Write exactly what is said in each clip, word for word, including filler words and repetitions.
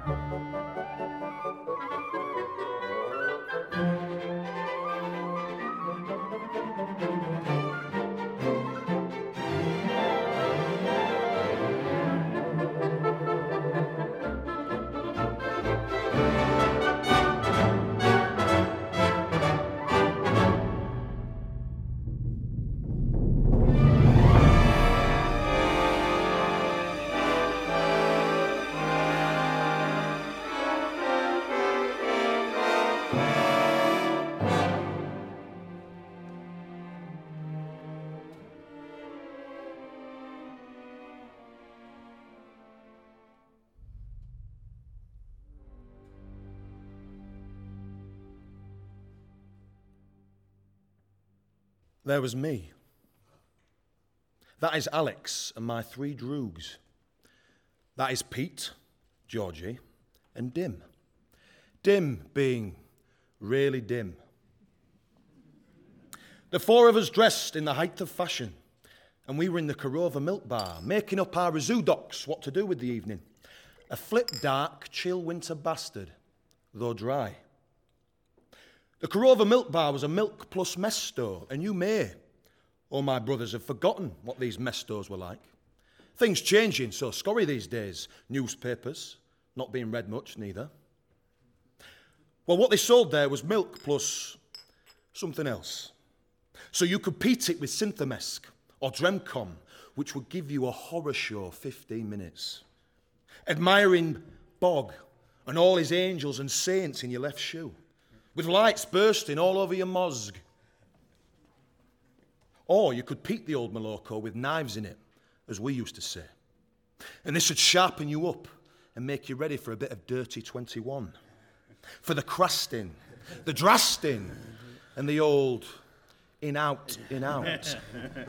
There was me. That is Alex and my three droogs. That is Pete, Georgie, and Dim. Dim being really dim. The four of us dressed in the height of fashion, and we were in the Korova Milk Bar, making up our zoo docs what to do with the evening. A flip dark, chill winter bastard, though dry. The Korova Milk Bar was a milk plus mess store, and you may, or my brothers, have forgotten what these mess stores were like. Things changing so scurry these days. Newspapers, not being read much, neither. Well, what they sold there was milk plus something else. So you could peat it with Synthamesk or Dremcom, which would give you a horror show fifteen minutes. Admiring Bog and all his angels and saints in your left shoe, with lights bursting all over your mozg. Or you could peat the old Moloko with knives in it, as we used to say. And this would sharpen you up and make you ready for a bit of dirty twenty-one. For the crasting, the drasting, and the old in-out, in-out.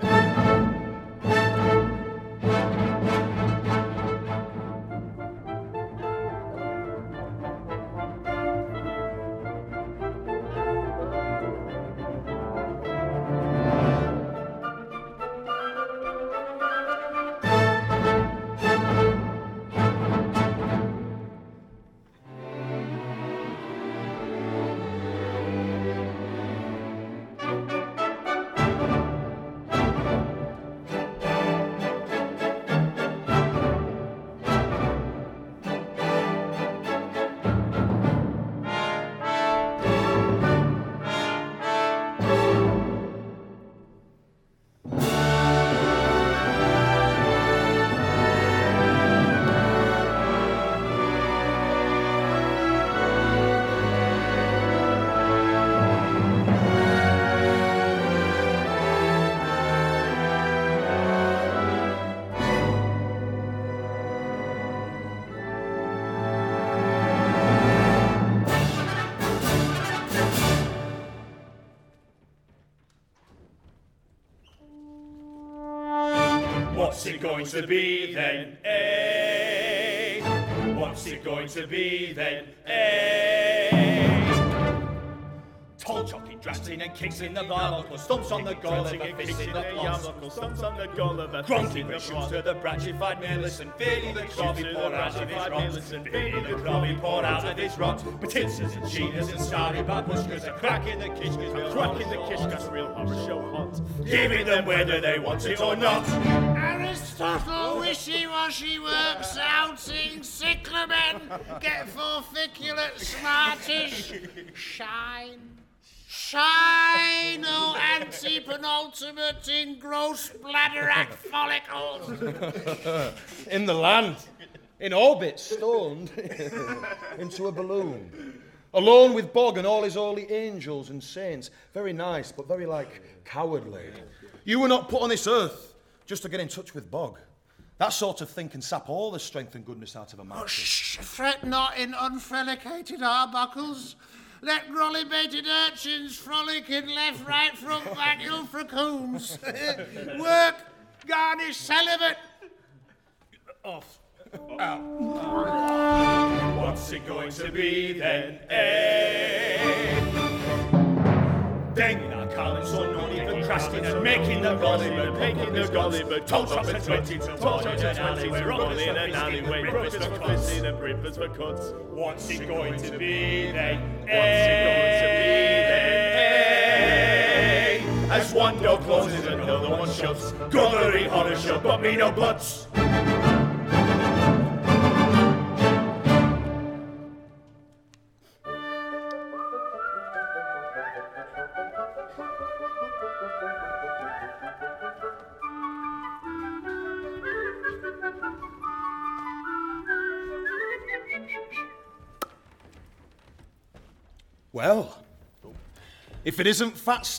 What's it going to be then, eh? What's it going to be then, eh? Tall jockey drafting and kicks in the barbuckle, stumps on the goal of a fist in the yarbuckle, stumps on the goal of a grunting shoots to the branchified Millicent, feeling the coffee pour out of his rot, feeling the coffee pour out of his rot. Petinsers and Sheenas and starry babushkas, a crack in the kishkas, a crack in the kishkas, real horror show hot, giving them whether they want it or not. Aristotle wishy-washy works outing cyclamen, get forficulate smartish, shine. Shine, oh anti-penultimate in gross bladder-act follicles. In the land, in orbit, stoned into a balloon. Alone with Bog and all his holy angels and saints. Very nice, but very, like, cowardly. You were not put on this earth just to get in touch with Bog. That sort of thing can sap all the strength and goodness out of a man. Oh, shh, fret not in unfelicated arbuckles. Let grolly-baited urchins frolic in left, right, front, back, ilfracoons. Work, garnish, celibate. Off. Out. What's it going to be then, eh? Danging our Collins so naughty for crap. blasting and making the golly bird, making the golly bird. Toll shops at twenty till morning and alley. We're all in an alleyway, breakfast for cuts, and breakfast for cuts. What's it going to be then? What's it going to be then? As one door closes and another one shuts. Groggery, horror shut, but me no buts. Well, if it isn't Fat